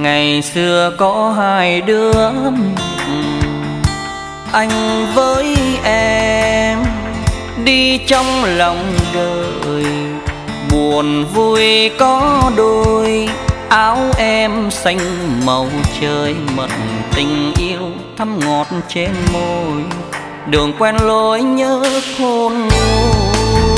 Ngày xưa có hai đứa, anh với em đi trong lòng đời, buồn vui có đôi. Áo em xanh màu trời mật, tình yêu thắm ngọt trên môi, đường quen lối nhớ khôn nguôi.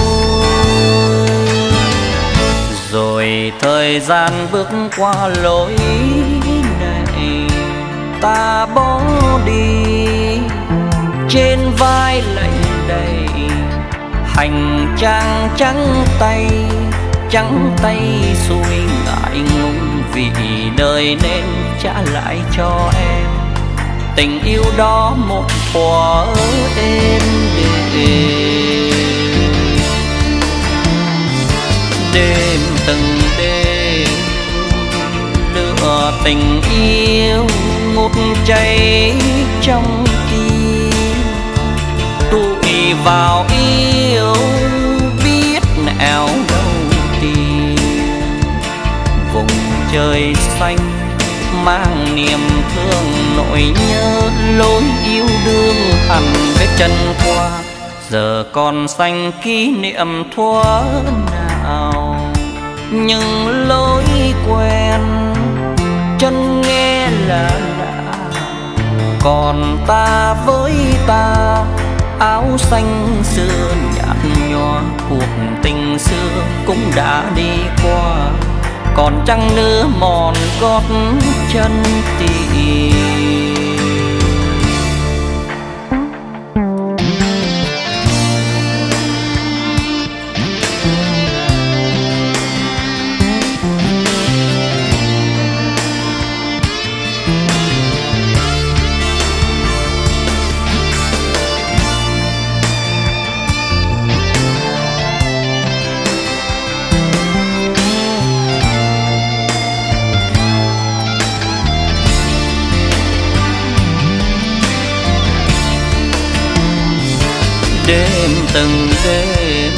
Rồi thời gian bước qua lối này, ta bỏ đi trên vai lạnh đầy hành trang trắng tay xuôi ngại ngùng, vì đời nên trả lại cho em tình yêu đó một thuở êm đềm. Đêm từng đêm lửa tình yêu ngút cháy trong tim, tụi vào yêu biết nẻo đâu tìm. Vùng trời xanh mang niềm thương nỗi nhớ, lối yêu đương hằn vết chân qua, giờ còn xanh kỷ niệm thuở nào. Nhưng lối quen chân nghe là lạ, còn ta với ta áo xanh xưa nhạt nhòa. Cuộc tình xưa cũng đã đi qua, còn chăng nữa mòn gót chân tìm. Đêm từng đêm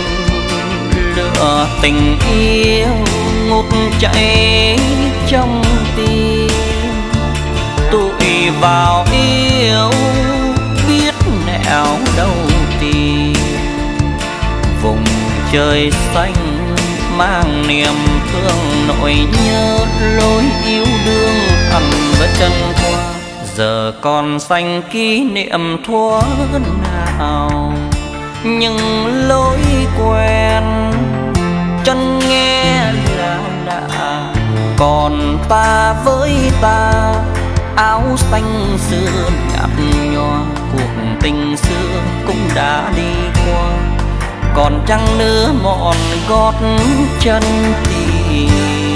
lửa tình yêu ngút cháy trong tim, tụi vào yêu biết nẻo đâu tìm. Vùng trời xanh mang niềm thương nỗi nhớ, lối yêu đương hằn vết chân qua, giờ còn xanh kỷ niệm thuở nào. Nhưng lối quen chân nghe là lạ, còn ta với ta áo xanh xưa nhạt nhòa. Cuộc tình xưa cũng đã đi qua, còn chăng nữa mòn gót chân tìm.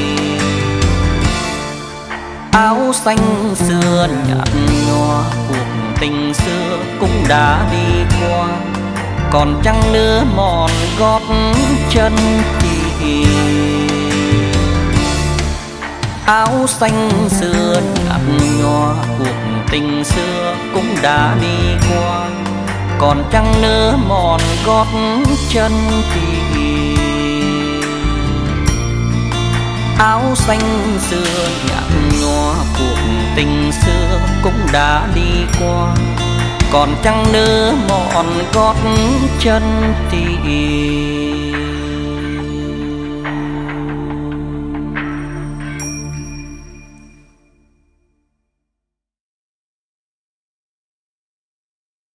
Áo xanh xưa nhạt nhòa, cuộc tình xưa cũng đã đi qua, còn chăng nữa mòn gót chân tìm. Áo xanh xưa nhạt nhòa, cuộc tình xưa cũng đã đi qua, còn chăng nữa mòn gót chân tìm. Áo xanh xưa nhạt nhòa, cuộc tình xưa cũng đã đi qua, còn chăng nữa mòn gót chân tìm.